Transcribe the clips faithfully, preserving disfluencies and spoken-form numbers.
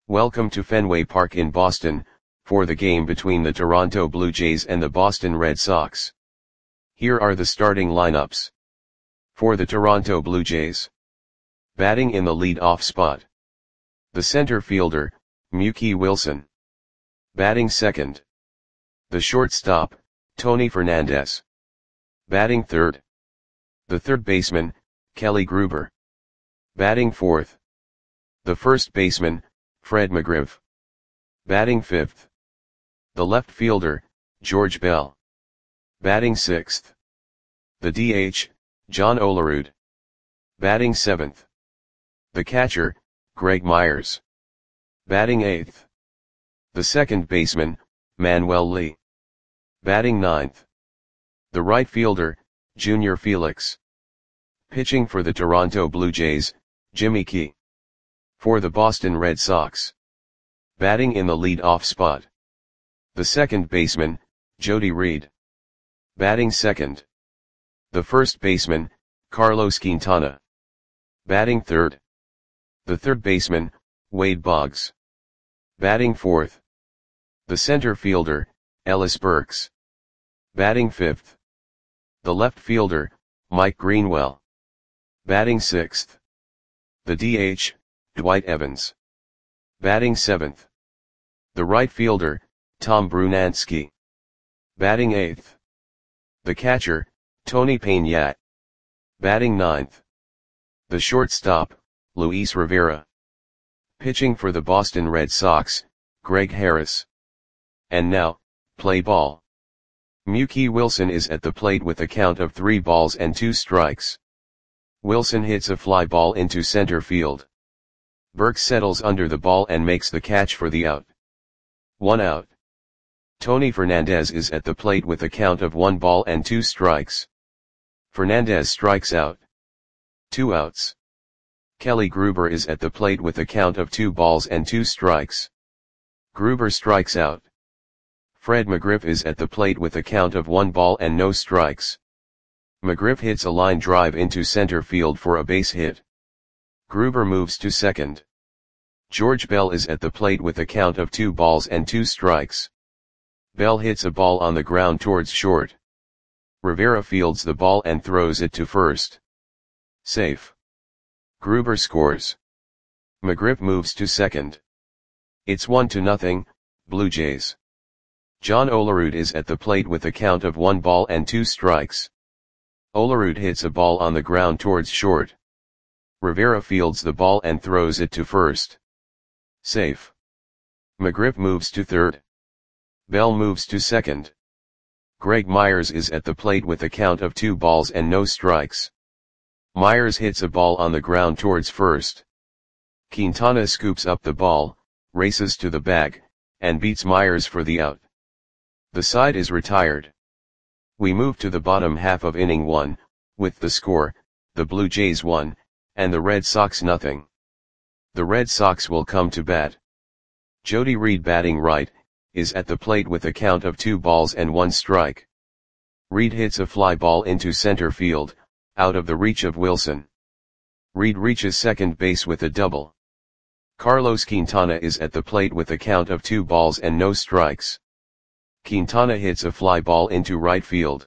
Welcome to Fenway Park in Boston, for the game between the Toronto Blue Jays and the Boston Red Sox. Here are the starting lineups. For the Toronto Blue Jays. Batting in the lead-off spot. The center fielder, Mookie Wilson. Batting second. The shortstop, Tony Fernandez. Batting third. The third baseman, Kelly Gruber. Batting fourth. The first baseman, Fred McGriff. Batting fifth. The left fielder, George Bell. Batting sixth. The D H, John Olerud. Batting seventh. The catcher, Greg Myers. Batting eighth. The second baseman, Manuel Lee. Batting ninth. The right fielder, Junior Felix. Pitching for the Toronto Blue Jays, Jimmy Key. For the Boston Red Sox. Batting in the lead-off spot. The second baseman, Jody Reed. Batting second. The first baseman, Carlos Quintana. Batting third. The third baseman, Wade Boggs. Batting fourth. The center fielder, Ellis Burks. Batting fifth. The left fielder, Mike Greenwell. Batting sixth. The D H, Dwight Evans. Batting seventh. The right fielder, Tom Brunansky. Batting eighth. The catcher, Tony Peña. Batting ninth. The shortstop, Luis Rivera. Pitching for the Boston Red Sox, Greg Harris. And now, play ball. Mookie Wilson is at the plate with a count of three balls and two strikes. Wilson hits a fly ball into center field. Burks settles under the ball and makes the catch for the out. One out. Tony Fernandez is at the plate with a count of one ball and two strikes. Fernandez strikes out. Two outs. Kelly Gruber is at the plate with a count of two balls and two strikes. Gruber strikes out. Fred McGriff is at the plate with a count of one ball and no strikes. McGriff hits a line drive into center field for a base hit. Gruber moves to second. George Bell is at the plate with a count of two balls and two strikes. Bell hits a ball on the ground towards short. Rivera fields the ball and throws it to first. Safe. Gruber scores. McGriff moves to second. It's one to nothing, Blue Jays. John Olerud is at the plate with a count of one ball and two strikes. Olerud hits a ball on the ground towards short. Rivera fields the ball and throws it to first. Safe. McGriff moves to third. Bell moves to second. Greg Myers is at the plate with a count of two balls and no strikes. Myers hits a ball on the ground towards first. Quintana scoops up the ball, races to the bag, and beats Myers for the out. The side is retired. We move to the bottom half of inning one, with the score, the Blue Jays one, and the Red Sox nothing. The Red Sox will come to bat. Jody Reed batting right, is at the plate with a count of two balls and one strike. Reed hits a fly ball into center field, out of the reach of Wilson. Reed reaches second base with a double. Carlos Quintana is at the plate with a count of two balls and no strikes. Quintana hits a fly ball into right field.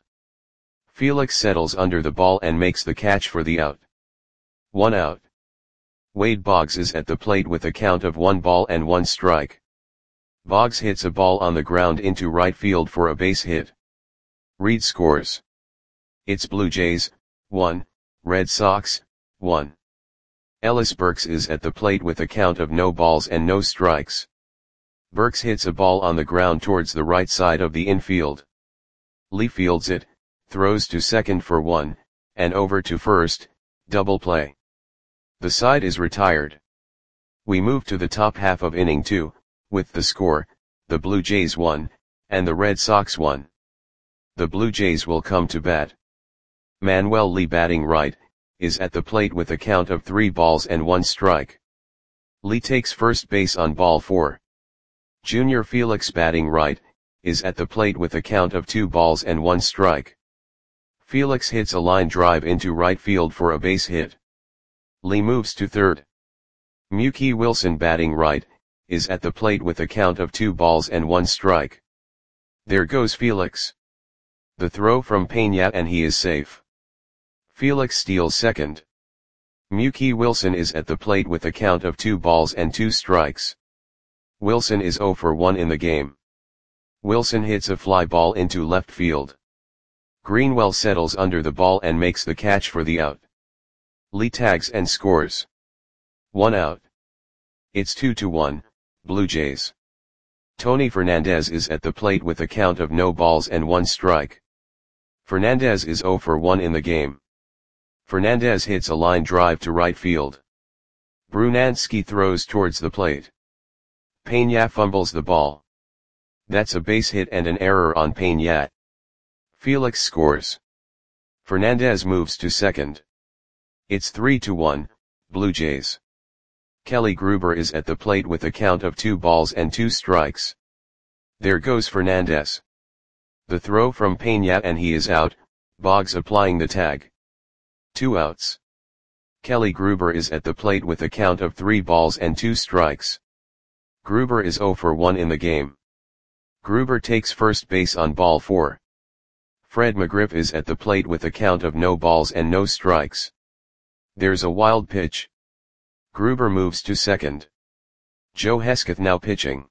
Felix settles under the ball and makes the catch for the out. One out. Wade Boggs is at the plate with a count of one ball and one strike. Boggs hits a ball on the ground into right field for a base hit. Reed scores. It's Blue Jays, one, Red Sox, one. Ellis Burks is at the plate with a count of no balls and no strikes. Burks hits a ball on the ground towards the right side of the infield. Lee fields it, throws to second for one, and over to first, double play. The side is retired. We move to the top half of inning two, with the score, the Blue Jays one, and the Red Sox one. The Blue Jays will come to bat. Manuel Lee batting right, is at the plate with a count of three balls and one strike. Lee takes first base on ball four. Junior Felix batting right, is at the plate with a count of two balls and one strike. Felix hits a line drive into right field for a base hit. Lee moves to third. Mookie Wilson batting right, is at the plate with a count of two balls and one strike. There goes Felix. The throw from Peña and he is safe. Felix steals second. Mookie Wilson is at the plate with a count of two balls and two strikes. Wilson is zero for one in the game. Wilson hits a fly ball into left field. Greenwell settles under the ball and makes the catch for the out. Lee tags and scores. One out. It's two to one, Blue Jays. Tony Fernandez is at the plate with a count of no balls and one strike. Fernandez is zero for one in the game. Fernandez hits a line drive to right field. Brunansky throws towards the plate. Peña fumbles the ball. That's a base hit and an error on Peña. Felix scores. Fernandez moves to second. It's three to one, Blue Jays. Kelly Gruber is at the plate with a count of two balls and two strikes. There goes Fernandez. The throw from Peña and he is out, Boggs applying the tag. Two outs. Kelly Gruber is at the plate with a count of three balls and two strikes. Gruber is zero for one in the game. Gruber takes first base on ball four. Fred McGriff is at the plate with a count of no balls and no strikes. There's a wild pitch. Gruber moves to second. Joe Hesketh now pitching.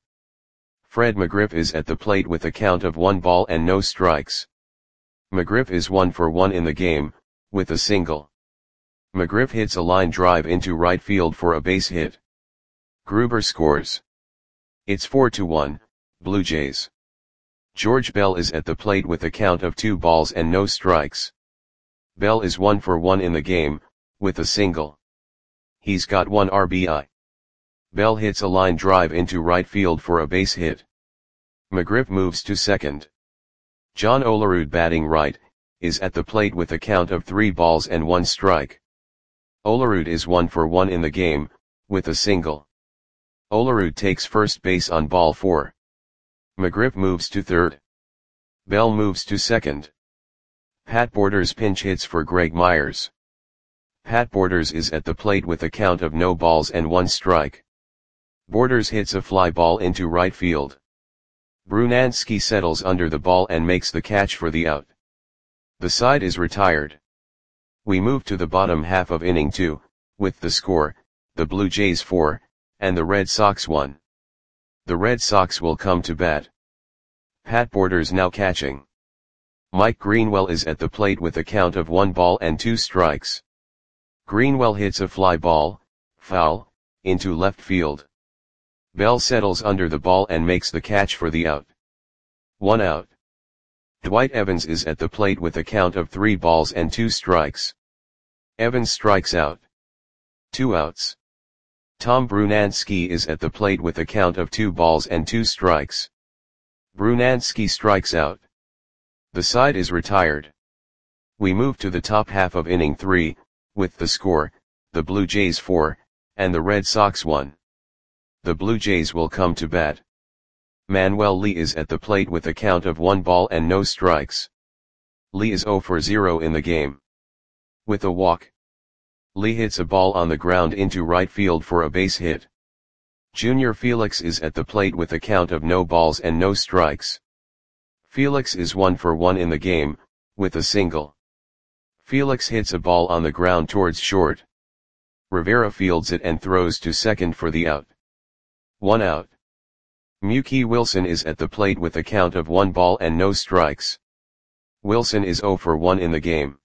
Fred McGriff is at the plate with a count of one ball and no strikes. McGriff is one for one in the game, with a single. McGriff hits a line drive into right field for a base hit. Gruber scores. It's four to one, Blue Jays. George Bell is at the plate with a count of two balls and no strikes. Bell is one for one in the game, with a single. He's got one R B I. Bell hits a line drive into right field for a base hit. McGriff moves to second. John Olerud batting right, is at the plate with a count of three balls and one strike. Olerud is one for one in the game, with a single. Olerud takes first base on ball four. McGriff moves to third. Bell moves to second. Pat Borders pinch hits for Greg Myers. Pat Borders is at the plate with a count of no balls and one strike. Borders hits a fly ball into right field. Brunansky settles under the ball and makes the catch for the out. The side is retired. We move to the bottom half of inning two, with the score, the Blue Jays four, and the Red Sox one. The Red Sox will come to bat. Pat Borders now catching. Mike Greenwell is at the plate with a count of one ball and two strikes. Greenwell hits a fly ball, foul, into left field. Bell settles under the ball and makes the catch for the out. One out. Dwight Evans is at the plate with a count of three balls and two strikes. Evans strikes out. Two outs. Tom Brunansky is at the plate with a count of two balls and two strikes. Brunansky strikes out. The side is retired. We move to the top half of inning three, with the score, the Blue Jays four, and the Red Sox one. The Blue Jays will come to bat. Manuel Lee is at the plate with a count of one ball and no strikes. Lee is zero for zero in the game. With a walk. Lee hits a ball on the ground into right field for a base hit. Junior Felix is at the plate with a count of no balls and no strikes. Felix is one for one in the game, with a single. Felix hits a ball on the ground towards short. Rivera fields it and throws to second for the out. One out. Mookie Wilson is at the plate with a count of one ball and no strikes. Wilson is zero for one in the game.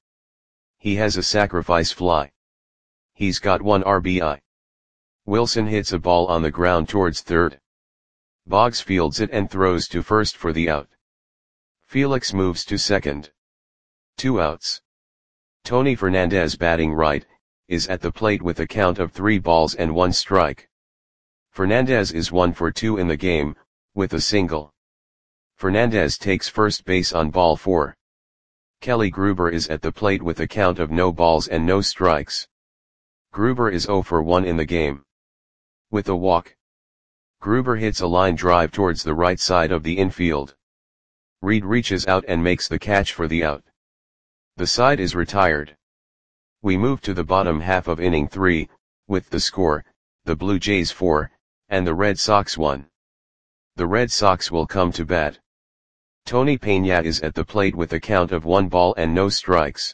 He has a sacrifice fly. He's got one R B I. Wilson hits a ball on the ground towards third. Boggs fields it and throws to first for the out. Felix moves to second. Two outs. Tony Fernandez batting right, is at the plate with a count of three balls and one strike. Fernandez is one for two in the game, with a single. Fernandez takes first base on ball four. Kelly Gruber is at the plate with a count of no balls and no strikes. Gruber is zero for one in the game. With a walk. Gruber hits a line drive towards the right side of the infield. Reed reaches out and makes the catch for the out. The side is retired. We move to the bottom half of inning three, with the score, the Blue Jays four, and the Red Sox won. The Red Sox will come to bat. Tony Peña is at the plate with a count of one ball and no strikes.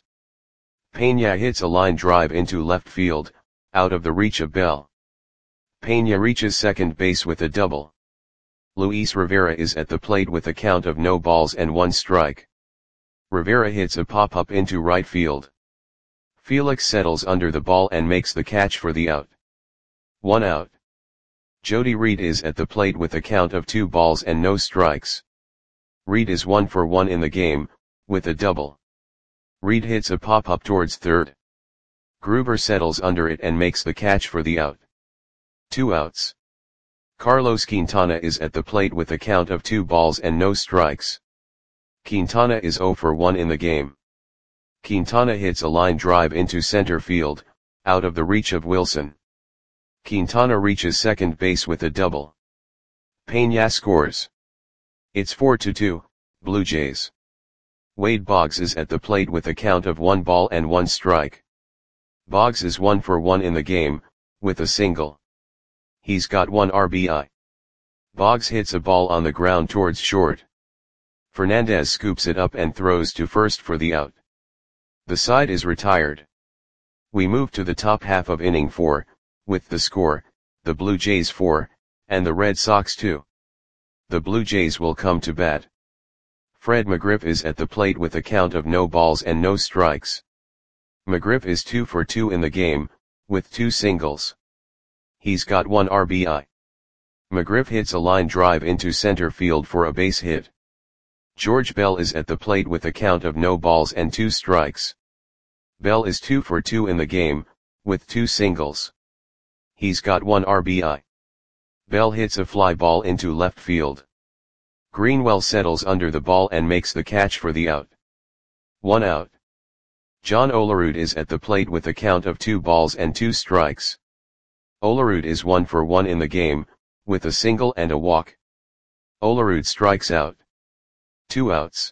Peña hits a line drive into left field, out of the reach of Bell. Peña reaches second base with a double. Luis Rivera is at the plate with a count of no balls and one strike. Rivera hits a pop-up into right field. Felix settles under the ball and makes the catch for the out. One out. Jody Reed is at the plate with a count of two balls and no strikes. Reed is one for one in the game, with a double. Reed hits a pop-up towards third. Gruber settles under it and makes the catch for the out. Two outs. Carlos Quintana is at the plate with a count of two balls and no strikes. Quintana is zero for one in the game. Quintana hits a line drive into center field, out of the reach of Wilson. Quintana reaches second base with a double. Peña scores. It's four to two, Blue Jays. Wade Boggs is at the plate with a count of one ball and one strike. Boggs is one for one in the game, with a single. He's got one R B I. Boggs hits a ball on the ground towards short. Fernandez scoops it up and throws to first for the out. The side is retired. We move to the top half of inning four, with the score, the Blue Jays four, and the Red Sox two. The Blue Jays will come to bat. Fred McGriff is at the plate with a count of no balls and no strikes. McGriff is two for two in the game, with two singles. He's got one R B I. McGriff hits a line drive into center field for a base hit. George Bell is at the plate with a count of no balls and two strikes. Bell is two for two in the game, with two singles. He's got one R B I. Bell hits a fly ball into left field. Greenwell settles under the ball and makes the catch for the out. One out. John Olerud is at the plate with a count of two balls and two strikes. Olerud is one for one in the game, with a single and a walk. Olerud strikes out. Two outs.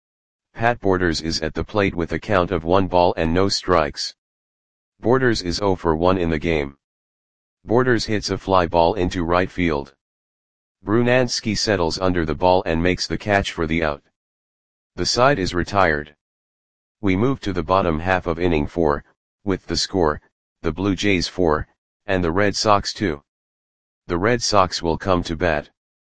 Pat Borders is at the plate with a count of one ball and no strikes. Borders is zero for one in the game. Borders hits a fly ball into right field. Brunansky settles under the ball and makes the catch for the out. The side is retired. We move to the bottom half of inning four, with the score, the Blue Jays four, and the Red Sox two. The Red Sox will come to bat.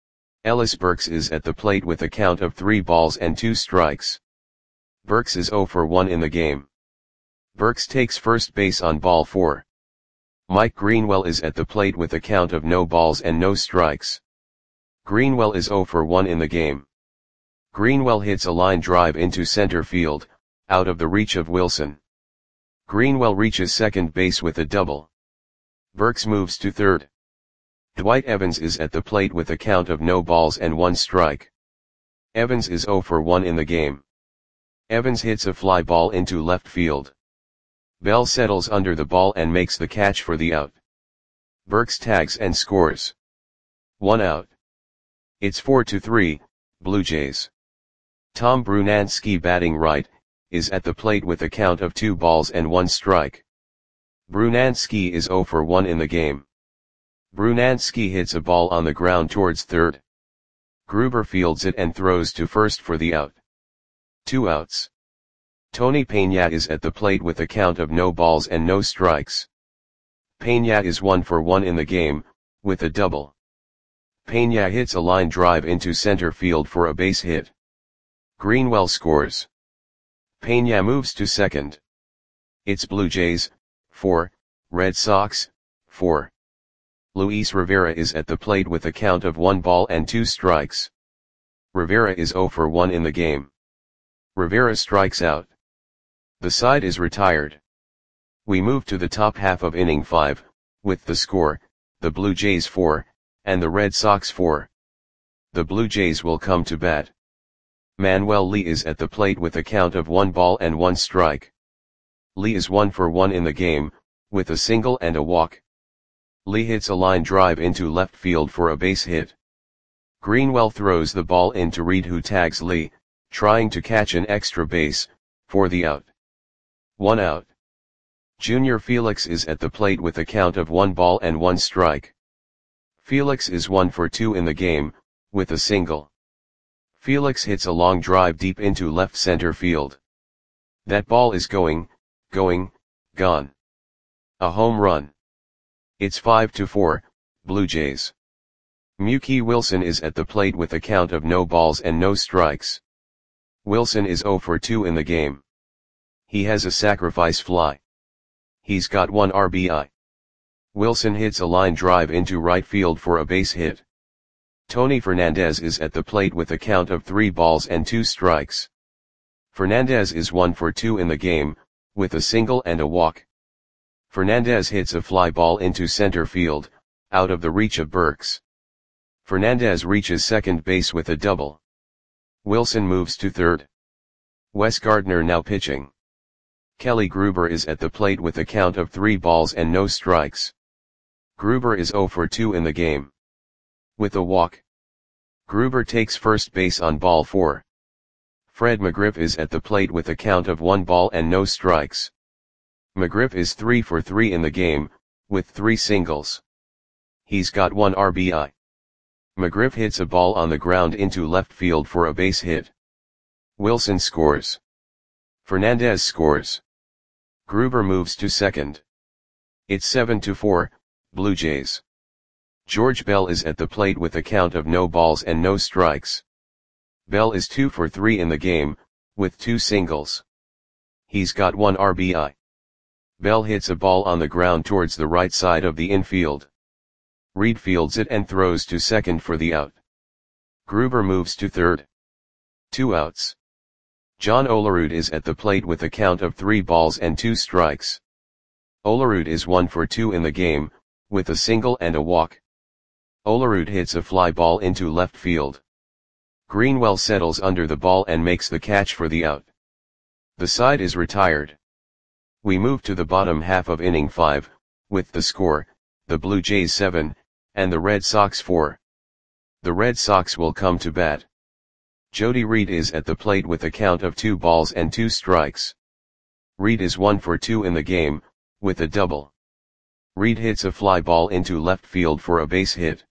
Ellis Burks is at the plate with a count of three balls and two strikes. Burks is zero for one in the game. Burks takes first base on ball four. Mike Greenwell is at the plate with a count of no balls and no strikes. Greenwell is zero for one in the game. Greenwell hits a line drive into center field, out of the reach of Wilson. Greenwell reaches second base with a double. Burks moves to third. Dwight Evans is at the plate with a count of no balls and one strike. Evans is zero for one in the game. Evans hits a fly ball into left field. Bell settles under the ball and makes the catch for the out. Burks tags and scores. One out. It's four to three, Blue Jays. Tom Brunansky, batting right, is at the plate with a count of two balls and one strike. Brunansky is zero for one in the game. Brunansky hits a ball on the ground towards third. Gruber fields it and throws to first for the out. Two outs. Tony Peña is at the plate with a count of no balls and no strikes. Peña is one for one in the game, with a double. Peña hits a line drive into center field for a base hit. Greenwell scores. Peña moves to second. It's Blue Jays, four, Red Sox, four. Luis Rivera is at the plate with a count of one ball and two strikes. Rivera is zero for one in the game. Rivera strikes out. The side is retired. We move to the top half of inning five, with the score, the Blue Jays four, and the Red Sox four. The Blue Jays will come to bat. Manuel Lee is at the plate with a count of one ball and one strike. Lee is one for one in the game, with a single and a walk. Lee hits a line drive into left field for a base hit. Greenwell throws the ball into Reed, who tags Lee, trying to catch an extra base, for the out. One out. Junior Felix is at the plate with a count of one ball and one strike. Felix is one for two in the game, with a single. Felix hits a long drive deep into left center field. That ball is going, going, gone. A home run. It's five to four, Blue Jays. Mookie Wilson is at the plate with a count of no balls and no strikes. Wilson is zero for two in the game. He has a sacrifice fly. He's got one R B I. Wilson hits a line drive into right field for a base hit. Tony Fernandez is at the plate with a count of three balls and two strikes. Fernandez is one for two in the game, with a single and a walk. Fernandez hits a fly ball into center field, out of the reach of Burks. Fernandez reaches second base with a double. Wilson moves to third. Wes Gardner now pitching. Kelly Gruber is at the plate with a count of three balls and no strikes. Gruber is zero for two in the game. With a walk. Gruber takes first base on ball four. Fred McGriff is at the plate with a count of one ball and no strikes. McGriff is three for three in the game, with three singles. He's got one R B I. McGriff hits a ball on the ground into left field for a base hit. Wilson scores. Fernandez scores. Gruber moves to second. It's seven to four, Blue Jays. George Bell is at the plate with a count of no balls and no strikes. Bell is two for three in the game, with two singles. He's got one R B I. Bell hits a ball on the ground towards the right side of the infield. Reed fields it and throws to second for the out. Gruber moves to third. Two outs. John Olerud is at the plate with a count of three balls and two strikes. Olerud is one for two in the game, with a single and a walk. Olerud hits a fly ball into left field. Greenwell settles under the ball and makes the catch for the out. The side is retired. We move to the bottom half of inning five, with the score, the Blue Jays seven, and the Red Sox four. The Red Sox will come to bat. Jody Reed is at the plate with a count of two balls and two strikes. Reed is one for two in the game, with a double. Reed hits a fly ball into left field for a base hit.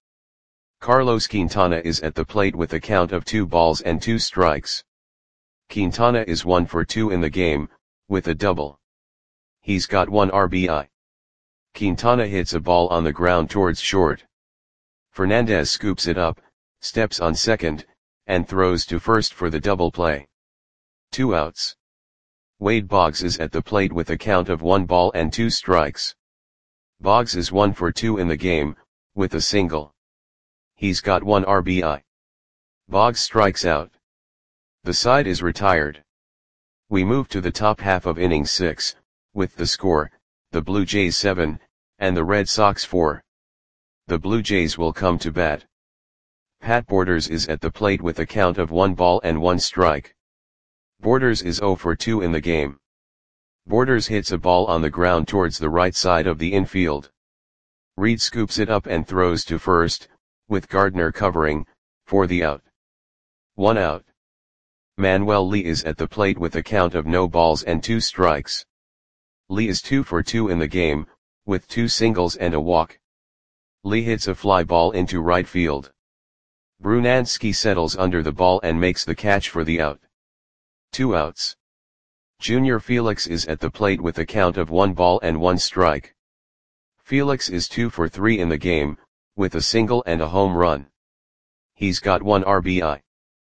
Carlos Quintana is at the plate with a count of two balls and two strikes. Quintana is one for two in the game, with a double. He's got one R B I. Quintana hits a ball on the ground towards short. Fernandez scoops it up, steps on second, and throws to first for the double play. Two outs. Wade Boggs is at the plate with a count of one ball and two strikes. Boggs is one for two in the game, with a single. He's got one R B I. Boggs strikes out. The side is retired. We move to the top half of inning six, with the score, the Blue Jays seven, and the Red Sox four. The Blue Jays will come to bat. Pat Borders is at the plate with a count of one ball and one strike. Borders is zero for two in the game. Borders hits a ball on the ground towards the right side of the infield. Reed scoops it up and throws to first, with Gardner covering, for the out. One out. Manuel Lee is at the plate with a count of no balls and two strikes. Lee is two for two in the game, with two singles and a walk. Lee hits a fly ball into right field. Brunansky settles under the ball and makes the catch for the out. Two outs. Junior Felix is at the plate with a count of one ball and one strike. Felix is two for three in the game, with a single and a home run. He's got one R B I.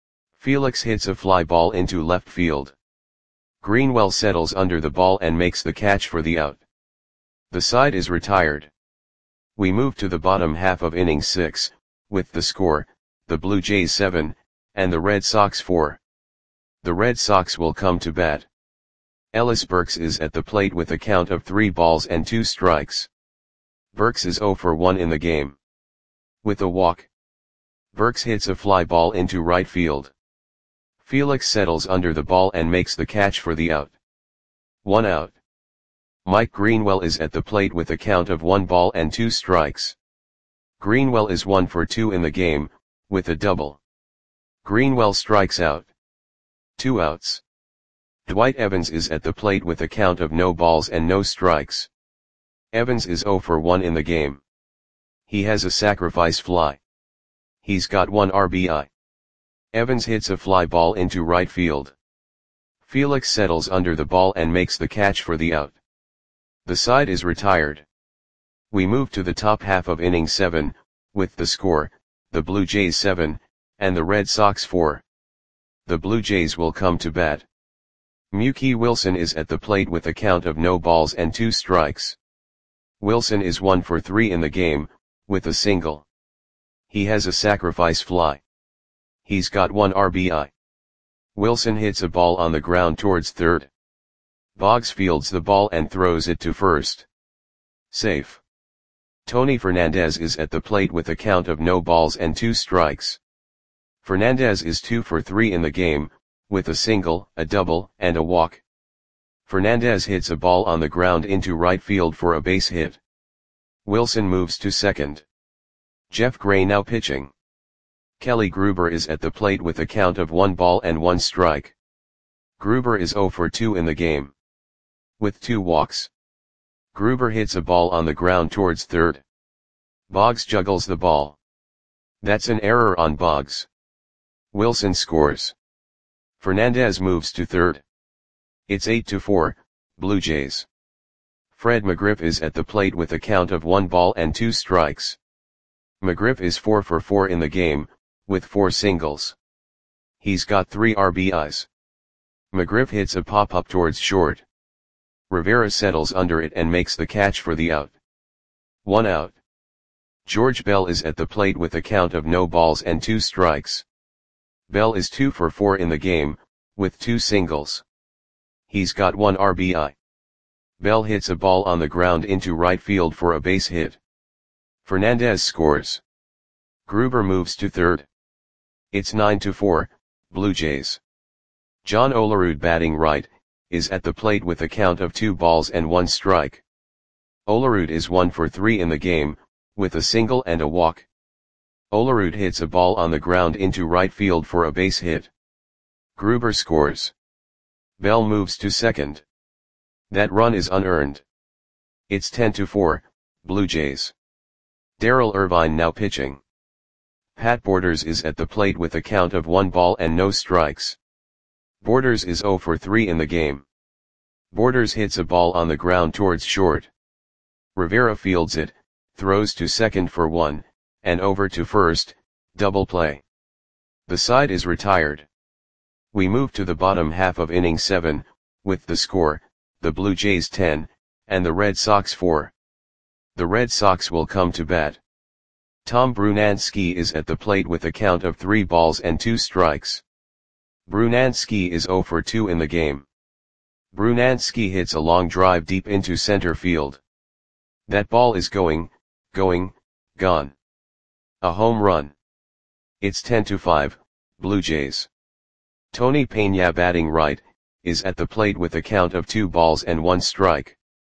Felix hits a fly ball into left field. Greenwell settles under the ball and makes the catch for the out. The side is retired. We move to the bottom half of inning six, with the score, the Blue Jays seven, and the Red Sox four. The Red Sox will come to bat. Ellis Burks is at the plate with a count of three balls and two strikes. Burks is zero for one in the game. With a walk. Burks hits a fly ball into right field. Felix settles under the ball and makes the catch for the out. One out. Mike Greenwell is at the plate with a count of one ball and two strikes. Greenwell is one for two in the game, with a double. Greenwell strikes out. Two outs. Dwight Evans is at the plate with a count of no balls and no strikes. Evans is zero for one in the game. He has a sacrifice fly. He's got one R B I. Evans hits a fly ball into right field. Felix settles under the ball and makes the catch for the out. The side is retired. We move to the top half of inning seven, with the score, the Blue Jays seven, and the Red Sox four. The Blue Jays will come to bat. Mookie Wilson is at the plate with a count of no balls and two strikes. Wilson is one for three in the game, with a single. He has a sacrifice fly. He's got one R B I. Wilson hits a ball on the ground towards third. Boggs fields the ball and throws it to first. Safe. Tony Fernandez is at the plate with a count of no balls and two strikes. Fernandez is two for three in the game, with a single, a double, and a walk. Fernandez hits a ball on the ground into right field for a base hit. Wilson moves to second. Jeff Gray now pitching. Kelly Gruber is at the plate with a count of one ball and one strike. Gruber is zero for two in the game, with two walks. Gruber hits a ball on the ground towards third. Boggs juggles the ball. That's an error on Boggs. Wilson scores. Fernandez moves to third. It's eight to four, Blue Jays. Fred McGriff is at the plate with a count of one ball and two strikes. McGriff is four for four in the game, with four singles. He's got three R B Is. McGriff hits a pop-up towards short. Rivera settles under it and makes the catch for the out. One out. George Bell is at the plate with a count of no balls and two strikes. Bell is two for four in the game, with two singles. He's got one R B I. Bell hits a ball on the ground into right field for a base hit. Fernandez scores. Gruber moves to third. It's nine to four, Blue Jays. John Olerud batting right, is at the plate with a count of two balls and one strike. Olerud is one for three in the game, with a single and a walk. Olerud hits a ball on the ground into right field for a base hit. Gruber scores. Bell moves to second. That run is unearned. It's ten to four, Blue Jays. Darrell Irvine now pitching. Pat Borders is at the plate with a count of one ball and no strikes. Borders is zero for three in the game. Borders hits a ball on the ground towards short. Rivera fields it, throws to second for one, and over to first, double play. The side is retired. We move to the bottom half of inning seven, with the score, the Blue Jays ten, and the Red Sox four. The Red Sox will come to bat. Tom Brunansky is at the plate with a count of three balls and two strikes. Brunansky is zero for two in the game. Brunansky hits a long drive deep into center field. That ball is going, going, gone. A home run. It's ten to five, Blue Jays. Tony Peña batting right, is at the plate with a count of two balls and one strike.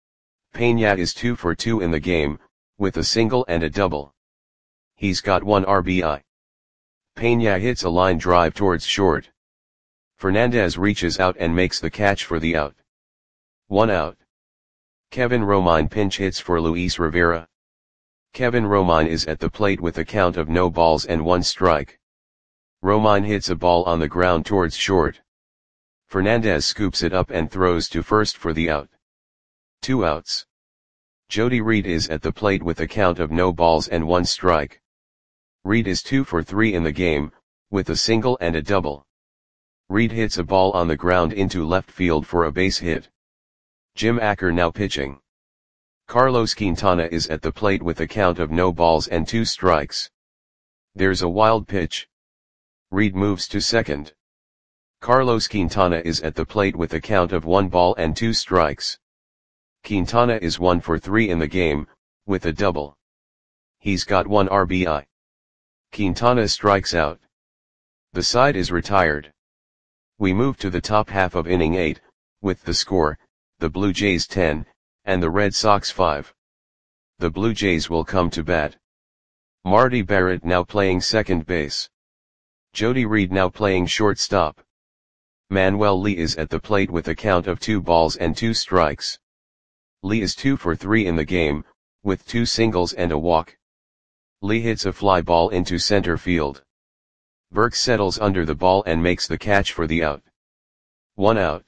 Peña is two for two in the game, with a single and a double. He's got one R B I. Peña hits a line drive towards short. Fernandez reaches out and makes the catch for the out. One out. Kevin Romine pinch hits for Luis Rivera. Kevin Romine is at the plate with a count of no balls and one strike. Romine hits a ball on the ground towards short. Fernandez scoops it up and throws to first for the out. Two outs. Jody Reed is at the plate with a count of no balls and one strike. Reed is two for three in the game, with a single and a double. Reed hits a ball on the ground into left field for a base hit. Jim Acker now pitching. Carlos Quintana is at the plate with a count of no balls and two strikes. There's a wild pitch. Reed moves to second. Carlos Quintana is at the plate with a count of one ball and two strikes. Quintana is one for three in the game, with a double. He's got one R B I. Quintana strikes out. The side is retired. We move to the top half of inning eight, with the score, the Blue Jays ten, and the Red Sox five. The Blue Jays will come to bat. Marty Barrett now playing second base. Jody Reed now playing shortstop. Manuel Lee is at the plate with a count of two balls and two strikes. Lee is two for three in the game, with two singles and a walk. Lee hits a fly ball into center field. Burks settles under the ball and makes the catch for the out. One out.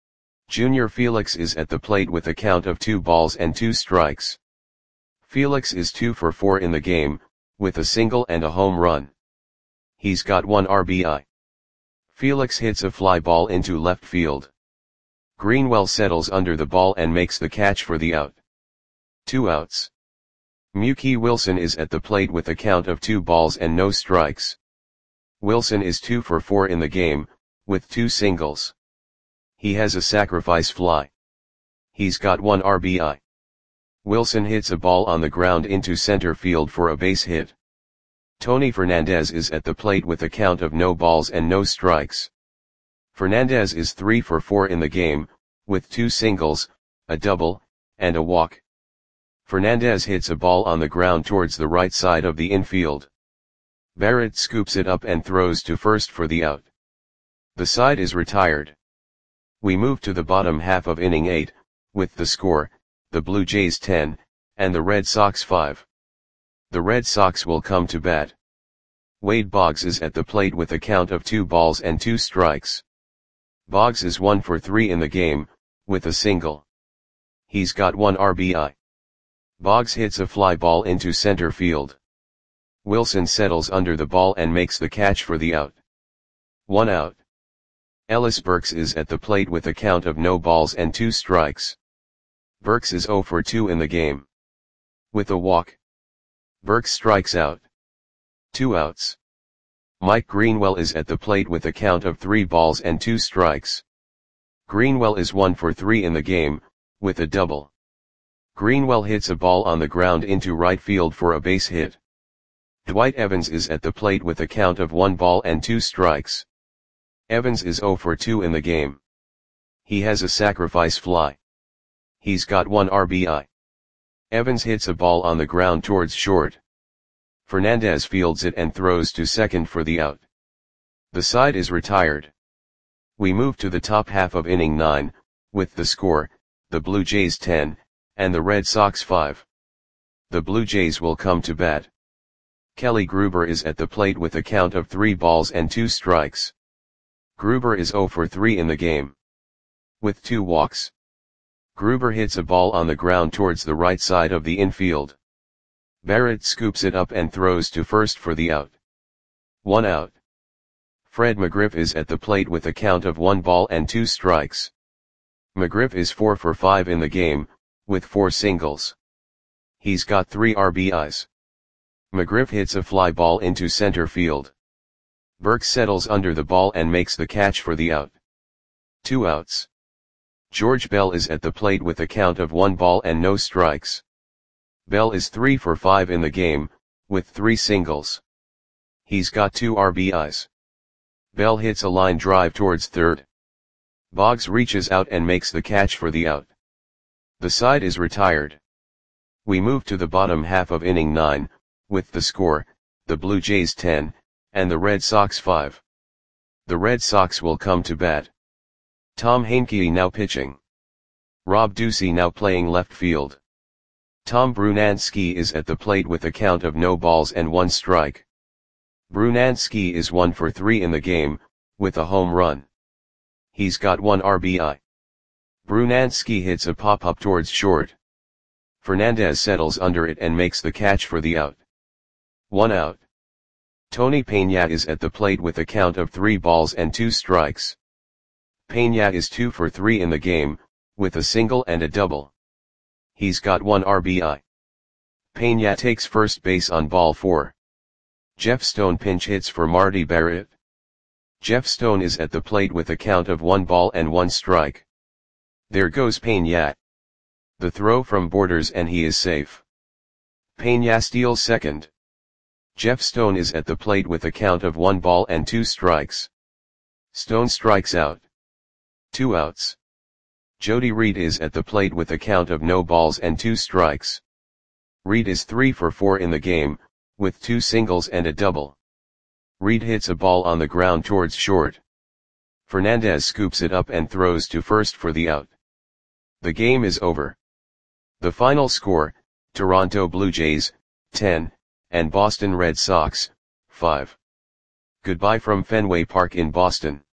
Junior Felix is at the plate with a count of two balls and two strikes. Felix is two for four in the game, with a single and a home run. He's got one R B I. Felix hits a fly ball into left field. Greenwell settles under the ball and makes the catch for the out. Two outs. Mookie Wilson is at the plate with a count of two balls and no strikes. Wilson is two for four in the game, with two singles. He has a sacrifice fly. He's got one R B I. Wilson hits a ball on the ground into center field for a base hit. Tony Fernandez is at the plate with a count of no balls and no strikes. Fernandez is three for four in the game, with two singles, a double, and a walk. Fernandez hits a ball on the ground towards the right side of the infield. Barrett scoops it up and throws to first for the out. The side is retired. We move to the bottom half of inning eight, with the score, the Blue Jays ten, and the Red Sox five. The Red Sox will come to bat. Wade Boggs is at the plate with a count of two balls and two strikes. Boggs is one for three in the game, with a single. He's got one R B I. Boggs hits a fly ball into center field. Wilson settles under the ball and makes the catch for the out. One out. Ellis Burks is at the plate with a count of no balls and two strikes. Burks is zero for two in the game. With a walk. Burks strikes out. Two outs. Mike Greenwell is at the plate with a count of three balls and two strikes. Greenwell is one for three in the game, with a double. Greenwell hits a ball on the ground into right field for a base hit. Dwight Evans is at the plate with a count of one ball and two strikes. Evans is zero for two in the game. He has a sacrifice fly. He's got one R B I. Evans hits a ball on the ground towards short. Fernandez fields it and throws to second for the out. The side is retired. We move to the top half of inning nine, with the score, the Blue Jays ten, and the Red Sox five. The Blue Jays will come to bat. Kelly Gruber is at the plate with a count of three balls and two strikes. Gruber is zero for three in the game. With two walks. Gruber hits a ball on the ground towards the right side of the infield. Barrett scoops it up and throws to first for the out. One out. Fred McGriff is at the plate with a count of one ball and two strikes. McGriff is four for five in the game, with four singles. He's got three R B Is. McGriff hits a fly ball into center field. Burks settles under the ball and makes the catch for the out. Two outs. George Bell is at the plate with a count of one ball and no strikes. Bell is three for five in the game, with three singles. He's got two R B Is. Bell hits a line drive towards third. Boggs reaches out and makes the catch for the out. The side is retired. We move to the bottom half of inning nine, with the score, the Blue Jays ten, and the Red Sox five. The Red Sox will come to bat. Tom Heincke now pitching. Rob Ducey now playing left field. Tom Brunansky is at the plate with a count of no balls and one strike. Brunansky is one for three in the game, with a home run. He's got one R B I. Brunansky hits a pop-up towards short. Fernandez settles under it and makes the catch for the out. One out. Tony Peña is at the plate with a count of three balls and two strikes. Peña is two for three in the game, with a single and a double. He's got one R B I. Peña takes first base on ball four. Jeff Stone pinch hits for Marty Barrett. Jeff Stone is at the plate with a count of one ball and one strike. There goes Peña. The throw from Borders and he is safe. Peña steals second. Jeff Stone is at the plate with a count of one ball and two strikes. Stone strikes out. Two outs. Jody Reed is at the plate with a count of no balls and two strikes. Reed is three for four in the game, with two singles and a double. Reed hits a ball on the ground towards short. Fernandez scoops it up and throws to first for the out. The game is over. The final score, Toronto Blue Jays, ten, and Boston Red Sox, five. Goodbye from Fenway Park in Boston.